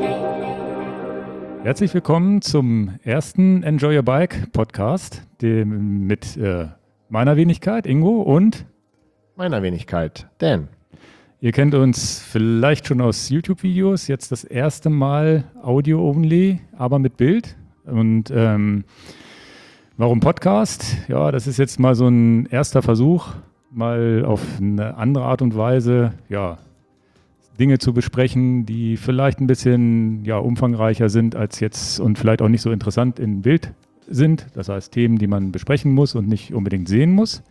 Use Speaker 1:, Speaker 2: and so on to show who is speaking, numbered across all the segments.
Speaker 1: Herzlich willkommen zum ersten Enjoy Your Bike Podcast mit meiner Wenigkeit Ingo und
Speaker 2: meiner Wenigkeit Dan.
Speaker 1: Ihr kennt uns vielleicht schon aus YouTube-Videos, jetzt das erste Mal Audio-only, aber mit Bild. Und warum Podcast? Ja, das ist jetzt mal so ein erster Versuch, mal auf eine andere Art und Weise, ja, Dinge zu besprechen, die vielleicht ein bisschen umfangreicher sind als jetzt und vielleicht auch nicht so interessant in Bild sind. Das heißt Themen, die man besprechen muss und nicht unbedingt sehen muss.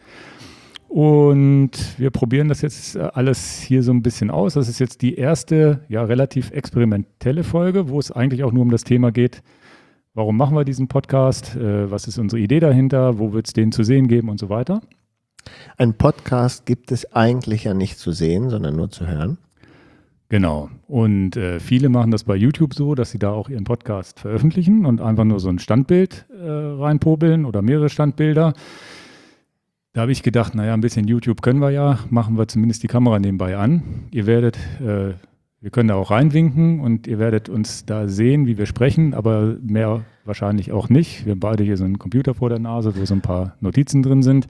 Speaker 1: Und wir probieren das jetzt alles hier so ein bisschen aus. Das ist jetzt die erste, relativ experimentelle Folge, wo es eigentlich auch nur um das Thema geht, warum machen wir diesen Podcast, was ist unsere Idee dahinter, wo wird es den zu sehen geben und so weiter.
Speaker 2: Ein Podcast gibt es eigentlich ja nicht zu sehen, sondern nur zu hören.
Speaker 1: Genau. Und viele machen das bei YouTube so, dass sie da auch ihren Podcast veröffentlichen und einfach nur so ein Standbild reinpobeln oder mehrere Standbilder. Da habe ich gedacht, ein bisschen YouTube können wir ja, machen wir zumindest die Kamera nebenbei an. Ihr werdet, wir können da auch reinwinken und ihr werdet uns da sehen, wie wir sprechen, aber mehr wahrscheinlich auch nicht. Wir haben beide hier so einen Computer vor der Nase, wo so ein paar Notizen drin sind.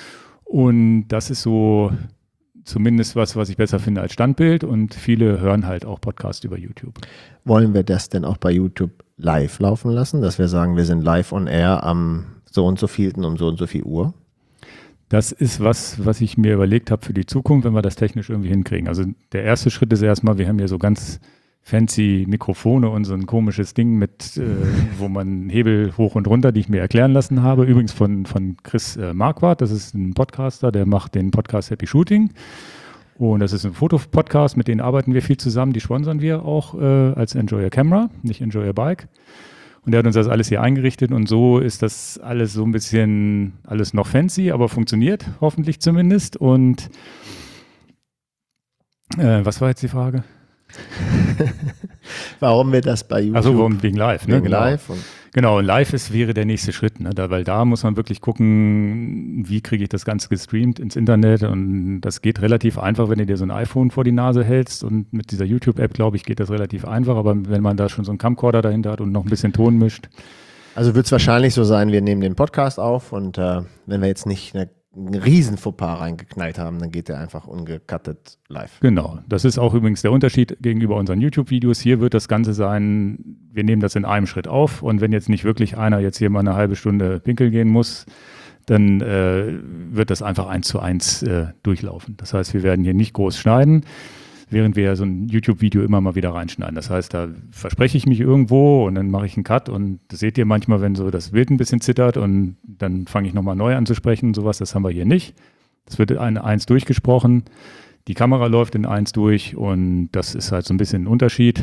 Speaker 1: Und das ist so zumindest was ich besser finde als Standbild und viele hören halt auch Podcasts über YouTube.
Speaker 2: Wollen wir das denn auch bei YouTube live laufen lassen, dass wir sagen, wir sind live on air am so und so vielten um so und so viel Uhr?
Speaker 1: Das ist was ich mir überlegt habe für die Zukunft, wenn wir das technisch irgendwie hinkriegen. Also der erste Schritt ist erstmal, wir haben hier so ganz fancy Mikrofone und so ein komisches Ding mit, wo man Hebel hoch und runter, die ich mir erklären lassen habe. Übrigens von Chris Marquardt, das ist ein Podcaster, der macht den Podcast Happy Shooting. Und das ist ein Fotopodcast, mit denen arbeiten wir viel zusammen, die sponsern wir auch als Enjoy Your Camera, nicht Enjoy Your Bike. Und der hat uns das alles hier eingerichtet und so ist das alles so ein bisschen, alles noch fancy, aber funktioniert hoffentlich zumindest. Und was war jetzt die Frage?
Speaker 2: Warum wir das bei YouTube?
Speaker 1: Achso, wegen live.
Speaker 2: Wegen live.
Speaker 1: Genau, und live wäre der nächste Schritt, ne? Weil da muss man wirklich gucken, wie kriege ich das Ganze gestreamt ins Internet und das geht relativ einfach, wenn du dir so ein iPhone vor die Nase hältst und mit dieser YouTube-App, glaube ich, geht das relativ einfach, aber wenn man da schon so einen Camcorder dahinter hat und noch ein bisschen Ton mischt.
Speaker 2: Also wird es wahrscheinlich so sein, wir nehmen den Podcast auf und wenn wir jetzt nicht einen riesen Fauxpas reingeknallt haben, dann geht der einfach ungecuttet live.
Speaker 1: Genau, das ist auch übrigens der Unterschied gegenüber unseren YouTube-Videos. Hier wird das Ganze sein, wir nehmen das in einem Schritt auf und wenn jetzt nicht wirklich einer jetzt hier mal eine halbe Stunde pinkeln gehen muss, dann wird das einfach 1:1 durchlaufen. Das heißt, wir werden hier nicht groß schneiden, während wir so ein YouTube-Video immer mal wieder reinschneiden. Das heißt, da verspreche ich mich irgendwo und dann mache ich einen Cut und das seht ihr manchmal, wenn so das Bild ein bisschen zittert und dann fange ich nochmal neu an zu sprechen. Sowas, das haben wir hier nicht. Das wird in 1 durchgesprochen. Die Kamera läuft in 1 durch und das ist halt so ein bisschen ein Unterschied.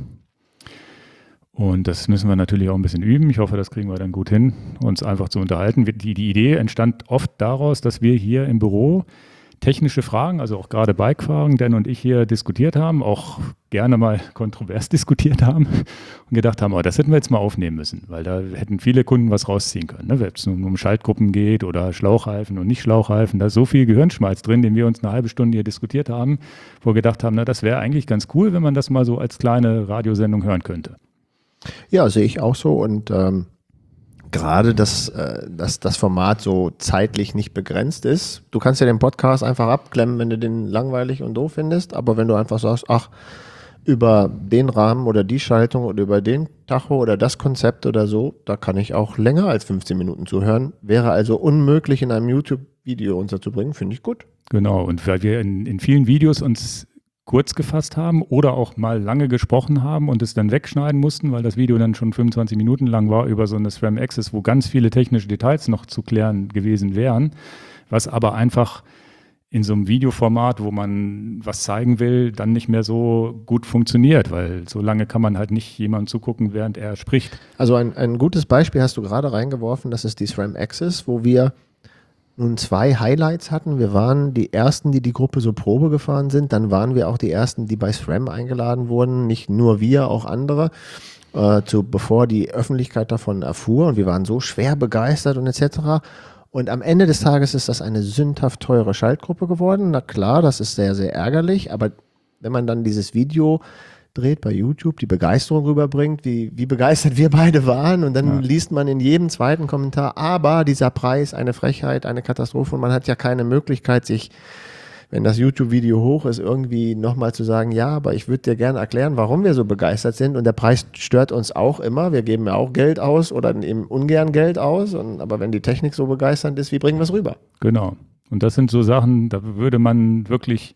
Speaker 1: Und das müssen wir natürlich auch ein bisschen üben. Ich hoffe, das kriegen wir dann gut hin, uns einfach zu unterhalten. Die Idee entstand oft daraus, dass wir hier im Büro technische Fragen, also auch gerade Bike-Fragen, Dan und ich hier diskutiert haben, auch gerne mal kontrovers diskutiert haben und gedacht haben, das hätten wir jetzt mal aufnehmen müssen, weil da hätten viele Kunden was rausziehen können, ne? Wenn es nun um Schaltgruppen geht oder Schlauchreifen und nicht Schlauchreifen, da ist so viel Gehirnschmalz drin, den wir uns eine halbe Stunde hier diskutiert haben, wo wir gedacht haben, das wäre eigentlich ganz cool, wenn man das mal so als kleine Radiosendung hören könnte.
Speaker 2: Ja, sehe ich auch so und gerade, dass das Format so zeitlich nicht begrenzt ist. Du kannst ja den Podcast einfach abklemmen, wenn du den langweilig und doof findest, aber wenn du einfach sagst, über den Rahmen oder die Schaltung oder über den Tacho oder das Konzept oder so, da kann ich auch länger als 15 Minuten zuhören. Wäre also unmöglich in einem YouTube-Video unterzubringen, finde ich gut.
Speaker 1: Genau, und weil wir in vielen Videos uns kurz gefasst haben oder auch mal lange gesprochen haben und es dann wegschneiden mussten, weil das Video dann schon 25 Minuten lang war über so eine SRAM Access, wo ganz viele technische Details noch zu klären gewesen wären, was aber einfach in so einem Videoformat, wo man was zeigen will, dann nicht mehr so gut funktioniert, weil so lange kann man halt nicht jemandem zugucken, während er spricht.
Speaker 2: Also ein gutes Beispiel hast du gerade reingeworfen, das ist die SRAM Access, wo wir nun 2 Highlights hatten. Wir waren die Ersten, die Gruppe so Probe gefahren sind. Dann waren wir auch die Ersten, die bei SRAM eingeladen wurden. Nicht nur wir, auch andere, bevor die Öffentlichkeit davon erfuhr. Und wir waren so schwer begeistert und etc. Und am Ende des Tages ist das eine sündhaft teure Schaltgruppe geworden. Na klar, das ist sehr, sehr ärgerlich. Aber wenn man dann dieses Video dreht bei YouTube, die Begeisterung rüberbringt, wie begeistert wir beide waren und dann liest man in jedem zweiten Kommentar, aber dieser Preis, eine Frechheit, eine Katastrophe und man hat ja keine Möglichkeit, sich, wenn das YouTube-Video hoch ist, irgendwie nochmal zu sagen, ja, aber ich würde dir gerne erklären, warum wir so begeistert sind und der Preis stört uns auch immer, wir geben ja auch Geld aus oder eben ungern Geld aus, aber wenn die Technik so begeisternd ist, wie bringen wir es rüber?
Speaker 1: Genau. Und das sind so Sachen, da würde man wirklich,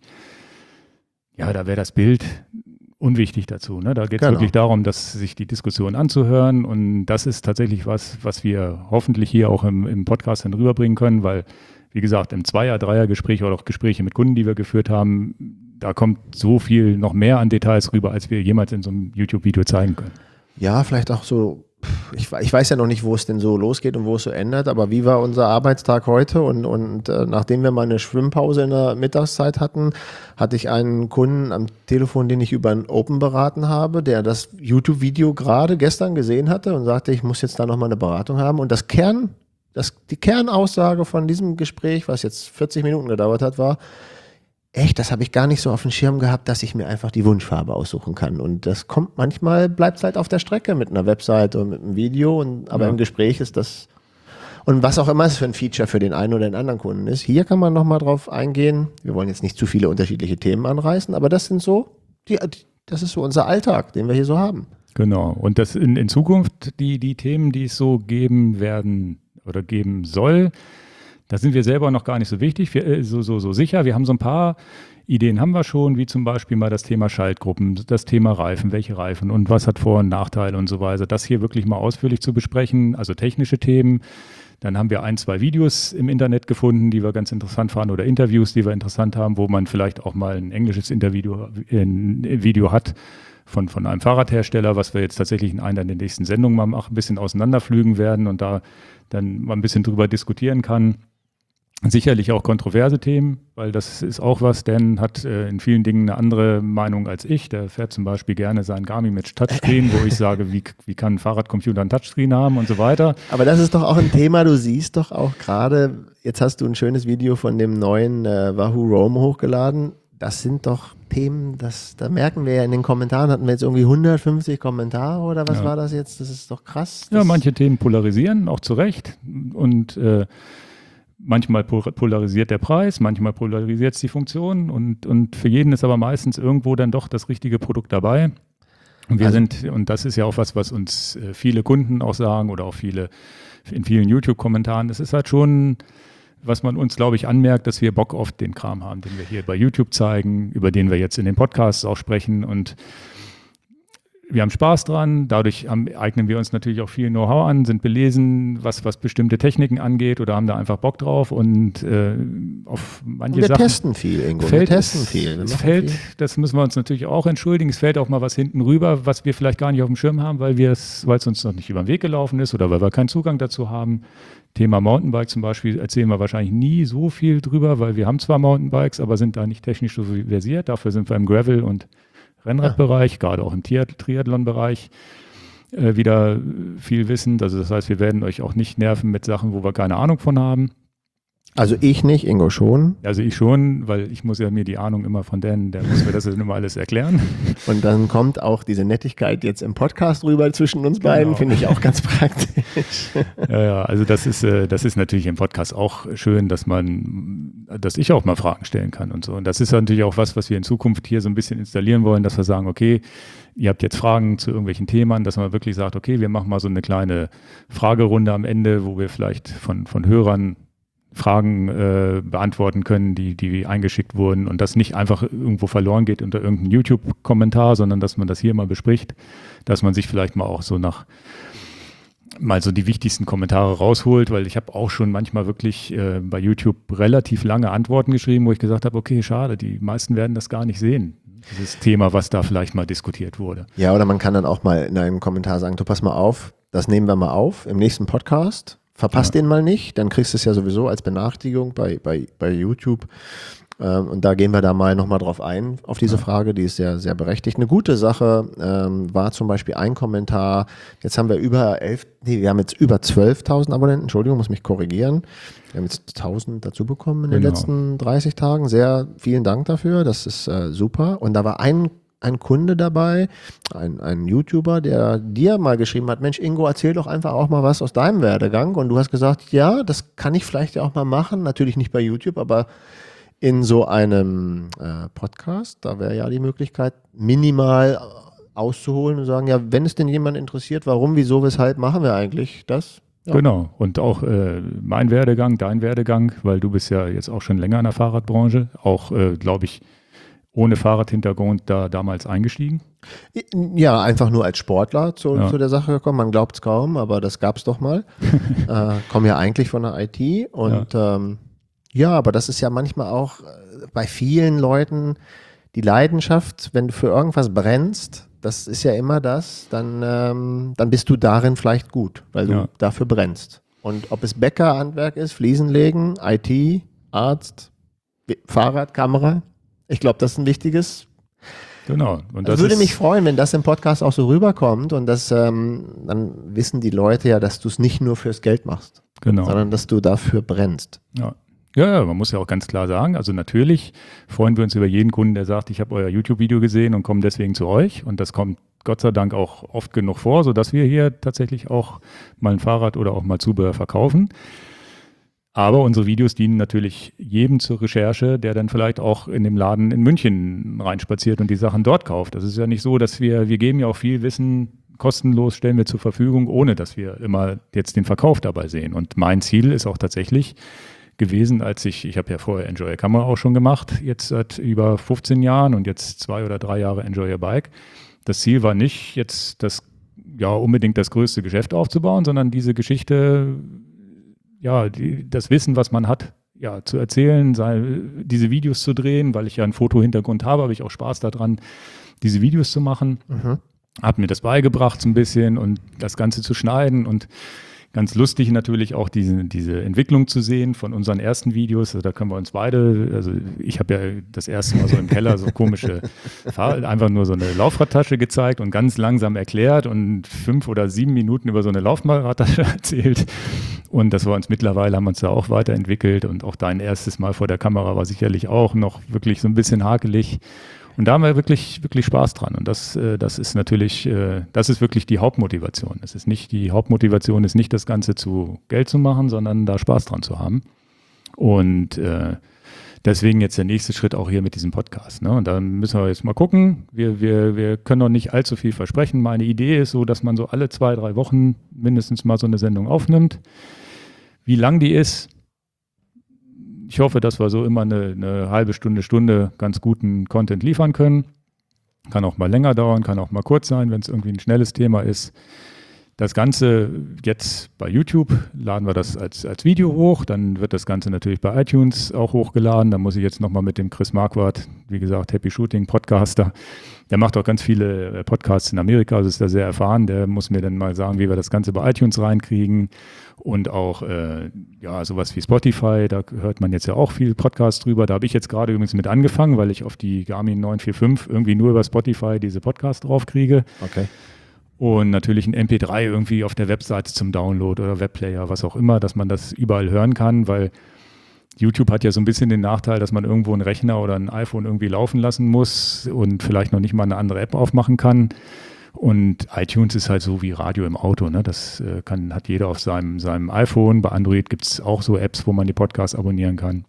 Speaker 1: ja, da wäre das Bild unwichtig dazu. Ne? Da geht es wirklich darum, sich die Diskussion anzuhören und das ist tatsächlich was wir hoffentlich hier auch im Podcast dann rüberbringen können, weil, wie gesagt, im Zweier-, Dreier-Gespräch oder auch Gespräche mit Kunden, die wir geführt haben, da kommt so viel noch mehr an Details rüber, als wir jemals in so einem YouTube-Video zeigen können.
Speaker 2: Ja, vielleicht auch so, ich weiß ja noch nicht, wo es denn so losgeht und wo es so ändert, aber wie war unser Arbeitstag heute? Und nachdem wir mal eine Schwimmpause in der Mittagszeit hatten, hatte ich einen Kunden am Telefon, den ich über ein Open beraten habe, der das YouTube-Video gerade gestern gesehen hatte und sagte, ich muss jetzt da nochmal eine Beratung haben. Und die Kernaussage von diesem Gespräch, was jetzt 40 Minuten gedauert hat, war, echt, das habe ich gar nicht so auf dem Schirm gehabt, dass ich mir einfach die Wunschfarbe aussuchen kann. Und das kommt manchmal, bleibt es halt auf der Strecke mit einer Webseite und mit einem Video. Aber im Gespräch ist das, und was auch immer es für ein Feature für den einen oder den anderen Kunden ist, hier kann man nochmal drauf eingehen. Wir wollen jetzt nicht zu viele unterschiedliche Themen anreißen, aber das sind so, das ist so unser Alltag, den wir hier so haben.
Speaker 1: Genau. Und das in Zukunft, die Themen, die es so geben werden oder geben soll, da sind wir selber noch gar nicht so so sicher. Wir haben so ein paar Ideen haben wir schon, wie zum Beispiel mal das Thema Schaltgruppen, das Thema Reifen, welche Reifen und was hat Vor- und Nachteile und so weiter. Das hier wirklich mal ausführlich zu besprechen, also technische Themen. Dann haben wir 1, 2 Videos im Internet gefunden, die wir ganz interessant fanden oder Interviews, die wir interessant haben, wo man vielleicht auch mal ein englisches Video hat von einem Fahrradhersteller, was wir jetzt tatsächlich in einer der nächsten Sendungen mal ein bisschen auseinanderpflügen werden und da dann mal ein bisschen drüber diskutieren kann. Sicherlich auch kontroverse Themen, weil das ist auch was, Dan hat in vielen Dingen eine andere Meinung als ich. Der fährt zum Beispiel gerne seinen Garmin mit Touchscreen, wo ich sage, wie kann ein Fahrradcomputer einen Touchscreen haben und so weiter.
Speaker 2: Aber das ist doch auch ein Thema, du siehst doch auch gerade, jetzt hast du ein schönes Video von dem neuen Wahoo Roam hochgeladen. Das sind doch Themen, da merken wir ja in den Kommentaren, hatten wir jetzt irgendwie 150 Kommentare oder was war das jetzt? Das ist doch krass.
Speaker 1: Ja, manche Themen polarisieren, auch zu Recht und manchmal polarisiert der Preis, manchmal polarisiert es die Funktion und für jeden ist aber meistens irgendwo dann doch das richtige Produkt dabei. Und und das ist ja auch was uns viele Kunden auch sagen oder auch in vielen YouTube-Kommentaren, das ist halt schon, was man uns, glaube ich, anmerkt, dass wir Bock auf den Kram haben, den wir hier bei YouTube zeigen, über den wir jetzt in den Podcasts auch sprechen und wir haben Spaß dran, dadurch eignen wir uns natürlich auch viel Know-how an, sind belesen, was bestimmte Techniken angeht oder haben da einfach Bock drauf und auf manche Sachen.
Speaker 2: Wir testen viel, Ingo. Wir testen viel.
Speaker 1: Das müssen wir uns natürlich auch entschuldigen, es fällt auch mal was hinten rüber, was wir vielleicht gar nicht auf dem Schirm haben, weil es uns noch nicht über den Weg gelaufen ist oder weil wir keinen Zugang dazu haben. Thema Mountainbike zum Beispiel erzählen wir wahrscheinlich nie so viel drüber, weil wir haben zwar Mountainbikes, aber sind da nicht technisch so versiert. Dafür sind wir im Gravel- und Rennradbereich, gerade auch im Triathlon-Bereich wieder viel Wissen. Also das heißt, wir werden euch auch nicht nerven mit Sachen, wo wir keine Ahnung von haben.
Speaker 2: Also ich nicht, Ingo schon.
Speaker 1: Also ich schon, weil ich muss ja mir die Ahnung immer von Dan, der muss mir das dann immer alles erklären.
Speaker 2: Und dann kommt auch diese Nettigkeit jetzt im Podcast rüber zwischen uns beiden, finde ich auch ganz praktisch.
Speaker 1: Ja, also das ist natürlich im Podcast auch schön, dass ich auch mal Fragen stellen kann und so. Und das ist natürlich auch was wir in Zukunft hier so ein bisschen installieren wollen, dass wir sagen, okay, ihr habt jetzt Fragen zu irgendwelchen Themen, dass man wirklich sagt, okay, wir machen mal so eine kleine Fragerunde am Ende, wo wir vielleicht von Hörern Fragen beantworten können, die eingeschickt wurden und das nicht einfach irgendwo verloren geht unter irgendeinem YouTube-Kommentar, sondern dass man das hier mal bespricht, dass man sich vielleicht mal auch so mal so die wichtigsten Kommentare rausholt, weil ich habe auch schon manchmal wirklich bei YouTube relativ lange Antworten geschrieben, wo ich gesagt habe, okay, schade, die meisten werden das gar nicht sehen, dieses Thema, was da vielleicht mal diskutiert wurde.
Speaker 2: Ja, oder man kann dann auch mal in einem Kommentar sagen, du pass mal auf, das nehmen wir mal auf im nächsten Podcast. Verpasst den mal nicht, dann kriegst du es ja sowieso als Benachrichtigung bei YouTube. Und da gehen wir da mal nochmal drauf ein, auf diese Frage, die ist sehr, sehr berechtigt. Eine gute Sache war zum Beispiel ein Kommentar, jetzt haben wir wir haben jetzt über 12.000 Abonnenten, Entschuldigung, muss mich korrigieren. Wir haben jetzt 1.000 dazu bekommen in den letzten 30 Tagen. Sehr vielen Dank dafür, das ist super. Und da war ein ein Kunde dabei, ein YouTuber, der dir mal geschrieben hat, Mensch Ingo, erzähl doch einfach auch mal was aus deinem Werdegang. Und du hast gesagt, ja, das kann ich vielleicht ja auch mal machen. Natürlich nicht bei YouTube, aber in so einem Podcast, da wäre ja die Möglichkeit, minimal auszuholen und sagen, ja, wenn es denn jemand interessiert, warum, wieso, weshalb machen wir eigentlich das? Ja.
Speaker 1: Genau, und auch mein Werdegang, dein Werdegang, weil du bist ja jetzt auch schon länger in der Fahrradbranche, auch, glaube ich, ohne Fahrradhintergrund da damals eingestiegen.
Speaker 2: Ja, einfach nur als Sportler zu der Sache gekommen. Man glaubt es kaum, aber das gab es doch mal. Komme ja eigentlich von der IT und aber das ist ja manchmal auch bei vielen Leuten die Leidenschaft, wenn du für irgendwas brennst, das ist ja immer das, dann bist du darin vielleicht gut, weil du dafür brennst. Und ob es Bäckerhandwerk ist, Fliesenlegen, IT, Arzt, Fahrrad, Kamera, ich glaube, das ist ein wichtiges.
Speaker 1: Genau. Und das
Speaker 2: würde mich freuen, wenn das im Podcast auch so rüberkommt und das, dann wissen die Leute ja, dass du es nicht nur fürs Geld machst, sondern dass du dafür brennst.
Speaker 1: Ja. Ja, man muss ja auch ganz klar sagen, also natürlich freuen wir uns über jeden Kunden, der sagt, ich habe euer YouTube-Video gesehen und komme deswegen zu euch. Und das kommt Gott sei Dank auch oft genug vor, sodass wir hier tatsächlich auch mal ein Fahrrad oder auch mal Zubehör verkaufen. Aber unsere Videos dienen natürlich jedem zur Recherche, der dann vielleicht auch in dem Laden in München reinspaziert und die Sachen dort kauft. Das ist ja nicht so, dass wir geben ja auch viel Wissen kostenlos, stellen wir zur Verfügung, ohne dass wir immer jetzt den Verkauf dabei sehen. Und mein Ziel ist auch tatsächlich gewesen, als ich habe ja vorher Enjoy Your Camera auch schon gemacht, jetzt seit über 15 Jahren und jetzt 2 oder 3 Jahre Enjoy Your Bike. Das Ziel war nicht jetzt unbedingt das größte Geschäft aufzubauen, sondern diese Geschichte, das Wissen, was man hat, zu erzählen, diese Videos zu drehen, weil ich ja einen Fotohintergrund habe ich auch Spaß daran, diese Videos zu machen. Habe mir das beigebracht so ein bisschen und das Ganze zu schneiden und ganz lustig natürlich auch diese Entwicklung zu sehen von unseren ersten Videos. Also da können wir uns beide, also ich habe ja das erste Mal so im Keller so komische, einfach nur so eine Laufradtasche gezeigt und ganz langsam erklärt und 5 oder 7 Minuten über so eine Laufradtasche erzählt. Und das war uns mittlerweile, haben wir uns da auch weiterentwickelt und auch dein erstes Mal vor der Kamera war sicherlich auch noch wirklich so ein bisschen hakelig. Und da haben wir wirklich, wirklich Spaß dran. Und das ist natürlich, das ist wirklich die Hauptmotivation. Die Hauptmotivation ist nicht das Ganze zu Geld zu machen, sondern da Spaß dran zu haben. Und deswegen jetzt der nächste Schritt auch hier mit diesem Podcast. Ne? Und da müssen wir jetzt mal gucken. Wir können noch nicht allzu viel versprechen. Meine Idee ist so, dass man so alle 2, 3 Wochen mindestens mal so eine Sendung aufnimmt. Wie lang die ist, ich hoffe, dass wir so immer eine halbe Stunde ganz guten Content liefern können. Kann auch mal länger dauern, kann auch mal kurz sein, wenn es irgendwie ein schnelles Thema ist. Das Ganze jetzt bei YouTube laden wir das als Video hoch. Dann wird das Ganze natürlich bei iTunes auch hochgeladen. Da muss ich jetzt nochmal mit dem Chris Marquardt, wie gesagt, Happy Shooting Podcaster. Der macht auch ganz viele Podcasts in Amerika, also ist da sehr erfahren. Der muss mir dann mal sagen, wie wir das Ganze bei iTunes reinkriegen. Und auch sowas wie Spotify, da hört man jetzt ja auch viel Podcasts drüber. Da habe ich jetzt gerade übrigens mit angefangen, weil ich auf die Garmin 945 irgendwie nur über Spotify diese Podcasts draufkriege.
Speaker 2: Okay.
Speaker 1: Und natürlich ein MP3 irgendwie auf der Webseite zum Download oder Webplayer, was auch immer, dass man das überall hören kann, weil YouTube hat ja so ein bisschen den Nachteil, dass man irgendwo einen Rechner oder ein iPhone irgendwie laufen lassen muss und vielleicht noch nicht mal eine andere App aufmachen kann. Und iTunes ist halt so wie Radio im Auto, ne? Das hat jeder auf seinem iPhone. Bei Android gibt es auch so Apps, wo man die Podcasts abonnieren kann.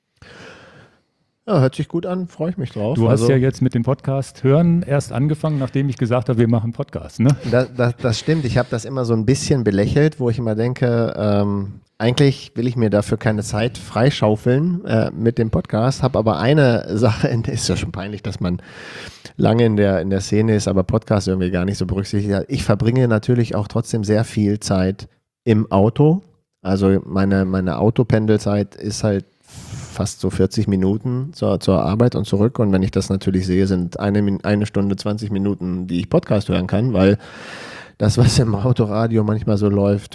Speaker 2: Ja, hört sich gut an, freue ich mich drauf.
Speaker 1: Du hast ja jetzt mit dem Podcast hören erst angefangen, nachdem ich gesagt habe, wir machen Podcast, ne?
Speaker 2: Das stimmt, ich habe das immer so ein bisschen belächelt, wo ich immer denke, eigentlich will ich mir dafür keine Zeit freischaufeln mit dem Podcast, habe aber eine Sache, ist ja schon peinlich, dass man lange in der Szene ist, aber Podcast irgendwie gar nicht so berücksichtigt hat. Ich verbringe natürlich auch trotzdem sehr viel Zeit im Auto. Also meine Autopendelzeit ist halt fast so 40 Minuten zur Arbeit und zurück. Und wenn ich das natürlich sehe, sind eine Stunde 20 Minuten, die ich Podcast hören kann, weil das, was im Autoradio manchmal so läuft,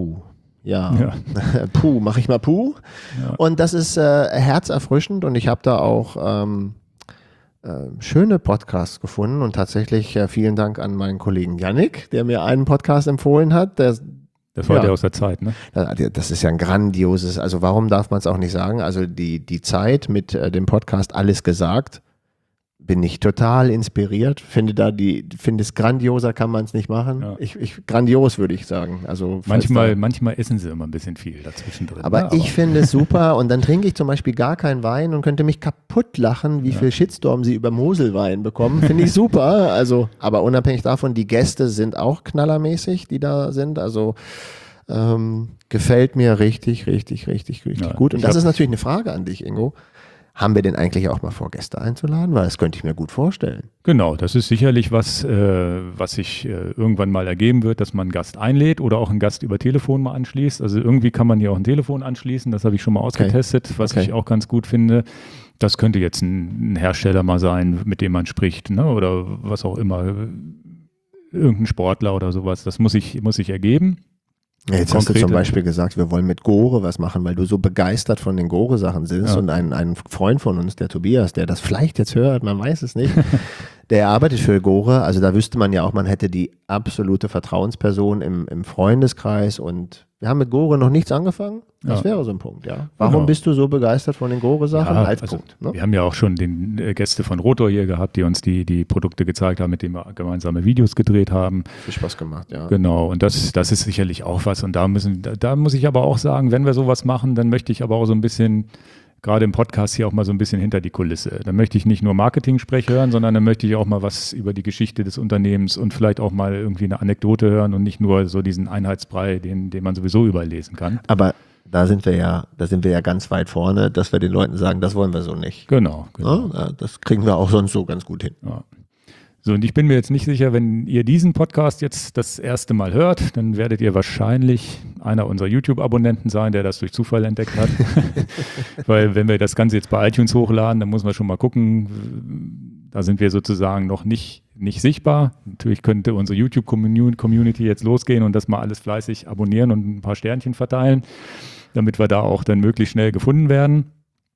Speaker 2: mache ich mal puh. Ja. Und das ist herzerfrischend und ich habe da auch schöne Podcasts gefunden und tatsächlich vielen Dank an meinen Kollegen Yannick, der mir einen Podcast empfohlen hat.
Speaker 1: Das war der aus der Zeit, ne?
Speaker 2: Das ist ja ein grandioses, also warum darf man es auch nicht sagen? Also die Zeit mit dem Podcast Alles gesagt, bin ich total inspiriert. Finde es grandioser kann man es nicht machen.
Speaker 1: Ja.
Speaker 2: Grandios würde ich sagen. Also
Speaker 1: manchmal essen sie immer ein bisschen viel dazwischen drin.
Speaker 2: Aber ich finde es super und dann trinke ich zum Beispiel gar keinen Wein und könnte mich kaputt lachen, wie viel Shitstorm sie über Moselwein bekommen. Finde ich super. Also, aber unabhängig davon, die Gäste sind auch knallermäßig, die da sind. Also gefällt mir richtig gut. Und das ist natürlich eine Frage an dich, Ingo. Haben wir denn eigentlich auch mal vor, Gäste einzuladen? Weil das könnte ich mir gut vorstellen.
Speaker 1: Genau, das ist sicherlich was sich irgendwann mal ergeben wird, dass man einen Gast einlädt oder auch einen Gast über Telefon mal anschließt. Also irgendwie kann man hier auch ein Telefon anschließen, das habe ich schon mal ausgetestet, was ich auch ganz gut finde. Das könnte jetzt ein Hersteller mal sein, mit dem man spricht, ne? Oder was auch immer, irgendein Sportler oder sowas. Das muss sich ergeben.
Speaker 2: Ja, jetzt hast du zum Beispiel gesagt, wir wollen mit Gore was machen, weil du so begeistert von den Gore-Sachen bist und ein Freund von uns, der Tobias, der das vielleicht jetzt hört, man weiß es nicht, der arbeitet für Gore, also da wüsste man ja auch, man hätte die absolute Vertrauensperson im Freundeskreis und wir haben mit Gore noch nichts angefangen, das wäre so ein Punkt, ja. Warum bist du so begeistert von den Gore-Sachen als Punkt? Ne?
Speaker 1: Wir haben ja auch schon Gäste von Rotor hier gehabt, die uns die Produkte gezeigt haben, mit denen wir gemeinsame Videos gedreht haben.
Speaker 2: Viel Spaß gemacht, ja.
Speaker 1: Genau, und das ist sicherlich auch was und da muss ich aber auch sagen, wenn wir sowas machen, dann möchte ich aber auch so ein bisschen gerade im Podcast hier auch mal so ein bisschen hinter die Kulisse. Dann möchte ich nicht nur Marketing-Sprech hören, sondern dann möchte ich auch mal was über die Geschichte des Unternehmens und vielleicht auch mal irgendwie eine Anekdote hören und nicht nur so diesen Einheitsbrei, den man sowieso überall lesen kann.
Speaker 2: Aber da sind wir ja ganz weit vorne, dass wir den Leuten sagen, das wollen wir so nicht.
Speaker 1: Genau.
Speaker 2: Ja, das kriegen wir auch sonst so ganz gut hin.
Speaker 1: Ja. So, und ich bin mir jetzt nicht sicher, wenn ihr diesen Podcast jetzt das erste Mal hört, dann werdet ihr wahrscheinlich einer unserer YouTube-Abonnenten sein, der das durch Zufall entdeckt hat. Weil wenn wir das Ganze jetzt bei iTunes hochladen, dann muss man schon mal gucken, da sind wir sozusagen noch nicht sichtbar. Natürlich könnte unsere YouTube-Community jetzt losgehen und das mal alles fleißig abonnieren und ein paar Sternchen verteilen, damit wir da auch dann möglichst schnell gefunden werden.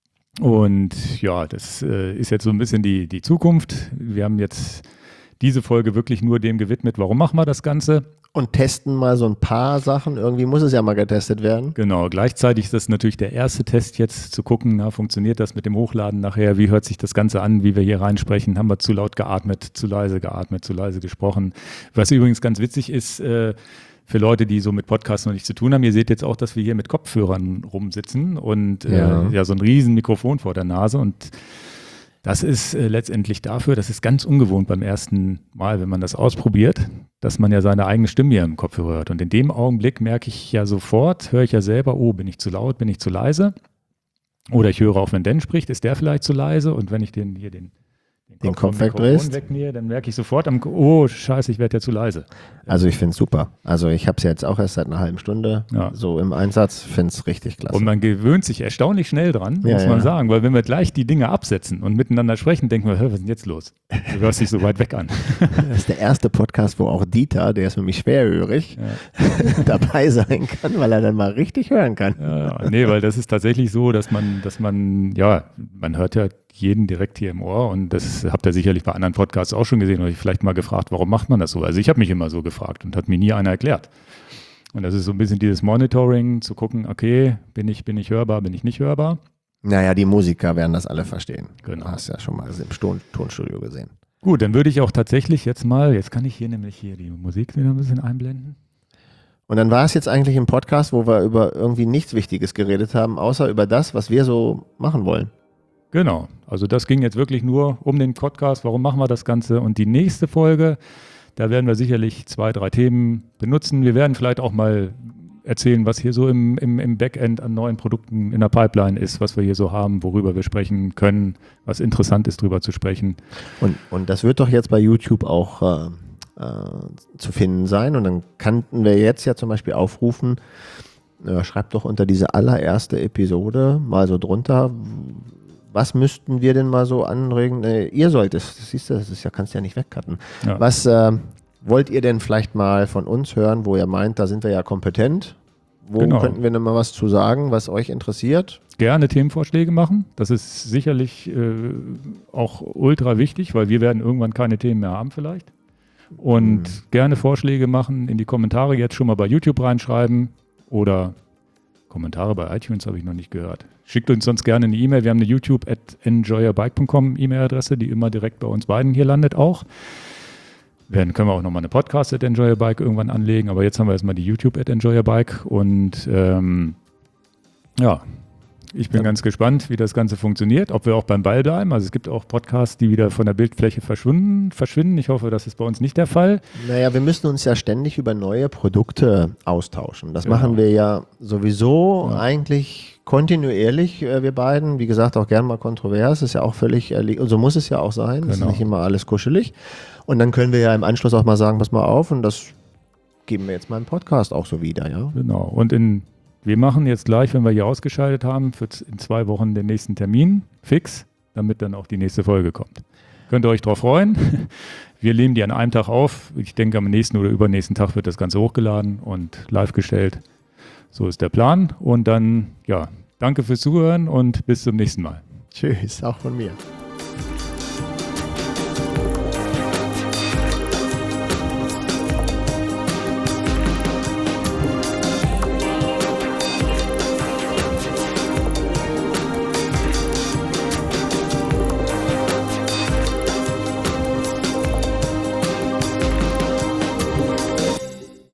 Speaker 1: Und ja, das ist jetzt so ein bisschen die Zukunft. Wir haben jetzt diese Folge wirklich nur dem gewidmet, warum machen wir das Ganze?
Speaker 2: Und testen mal so ein paar Sachen. Irgendwie muss es ja mal getestet werden.
Speaker 1: Genau, gleichzeitig ist das natürlich der erste Test jetzt, zu gucken, funktioniert das mit dem Hochladen nachher, wie hört sich das Ganze an, wie wir hier reinsprechen, haben wir zu laut geatmet, zu leise gesprochen. Was übrigens ganz witzig ist, für Leute, die so mit Podcasts noch nichts zu tun haben, ihr seht jetzt auch, dass wir hier mit Kopfhörern rumsitzen und so ein riesen Mikrofon vor der Nase und das ist letztendlich dafür, das ist ganz ungewohnt beim ersten Mal, wenn man das ausprobiert, dass man ja seine eigene Stimme hier im Kopfhörer hört. Und in dem Augenblick merke ich ja sofort, höre ich ja selber, oh, bin ich zu laut, bin ich zu leise? Oder ich höre auch, wenn Dan spricht, ist der vielleicht zu leise? Und wenn ich den Kopf wegdrehst, dann merke ich sofort oh scheiße, ich werde ja zu leise.
Speaker 2: Also ich finde es super. Also ich habe es jetzt auch erst seit einer halben Stunde so im Einsatz, finde es richtig klasse.
Speaker 1: Und man gewöhnt sich erstaunlich schnell dran, muss man sagen, weil wenn wir gleich die Dinge absetzen und miteinander sprechen, denken wir, was ist denn jetzt los? Du hörst dich so weit weg an.
Speaker 2: Das ist der erste Podcast, wo auch Dieter, der ist nämlich schwerhörig, dabei sein kann, weil er dann mal richtig hören kann.
Speaker 1: Nee, weil das ist tatsächlich so, dass man hört ja jeden direkt hier im Ohr und das habt ihr sicherlich bei anderen Podcasts auch schon gesehen oder ich vielleicht mal gefragt, warum macht man das so? Also ich habe mich immer so gefragt und hat mir nie einer erklärt. Und das ist so ein bisschen dieses Monitoring, zu gucken, okay, bin ich hörbar, bin ich nicht hörbar?
Speaker 2: Naja, die Musiker werden das alle verstehen.
Speaker 1: Genau.
Speaker 2: Du hast ja schon mal im Tonstudio gesehen.
Speaker 1: Gut, dann würde ich auch tatsächlich jetzt kann ich hier nämlich die Musik wieder ein bisschen einblenden.
Speaker 2: Und dann war es jetzt eigentlich ein Podcast, wo wir über irgendwie nichts Wichtiges geredet haben, außer über das, was wir so machen wollen.
Speaker 1: Genau, also das ging jetzt wirklich nur um den Podcast, warum machen wir das Ganze und die nächste Folge, da werden wir sicherlich 2, 3 Themen benutzen. Wir werden vielleicht auch mal erzählen, was hier so im Backend an neuen Produkten in der Pipeline ist, was wir hier so haben, worüber wir sprechen können, was interessant ist, drüber zu sprechen.
Speaker 2: Und das wird doch jetzt bei YouTube auch zu finden sein und dann könnten wir jetzt ja zum Beispiel aufrufen, schreibt doch unter diese allererste Episode mal so drunter, was müssten wir denn mal so anregen? Ihr sollt es, siehst du, kannst du ja nicht wegcutten. Ja. Was wollt ihr denn vielleicht mal von uns hören, wo ihr meint, da sind wir ja kompetent? Wo könnten wir denn mal was zu sagen, was euch interessiert?
Speaker 1: Gerne Themenvorschläge machen. Das ist sicherlich auch ultra wichtig, weil wir werden irgendwann keine Themen mehr haben vielleicht. Und gerne Vorschläge machen, in die Kommentare jetzt schon mal bei YouTube reinschreiben oder Kommentare bei iTunes habe ich noch nicht gehört. Schickt uns sonst gerne eine E-Mail. Wir haben eine youtube@enjoyyourbike.com E-Mail-Adresse, die immer direkt bei uns beiden hier landet auch. Dann können wir auch nochmal eine Podcast@enjoyyourbike irgendwann anlegen, aber jetzt haben wir erstmal die YouTube@enjoyyourbike und ja, ich bin ganz gespannt, wie das Ganze funktioniert, ob wir auch beim Ball bleiben. Also es gibt auch Podcasts, die wieder von der Bildfläche verschwinden. Ich hoffe, das ist bei uns nicht der Fall.
Speaker 2: Naja, wir müssen uns ja ständig über neue Produkte austauschen. Das machen wir ja sowieso eigentlich kontinuierlich, wir beiden. Wie gesagt, auch gerne mal kontrovers. Ist ja auch völlig, und so muss es ja auch sein. Ist nicht immer alles kuschelig. Und dann können wir ja im Anschluss auch mal sagen, pass mal auf, und das geben wir jetzt mal im Podcast auch so wieder, ja.
Speaker 1: Genau. Und wir machen jetzt gleich, wenn wir hier ausgeschaltet haben, in 2 Wochen den nächsten Termin fix, damit dann auch die nächste Folge kommt. Könnt ihr euch drauf freuen. Wir nehmen die an einem Tag auf. Ich denke, am nächsten oder übernächsten Tag wird das Ganze hochgeladen und live gestellt. So ist der Plan. Und dann, ja, danke fürs Zuhören und bis zum nächsten Mal.
Speaker 2: Tschüss, auch von mir.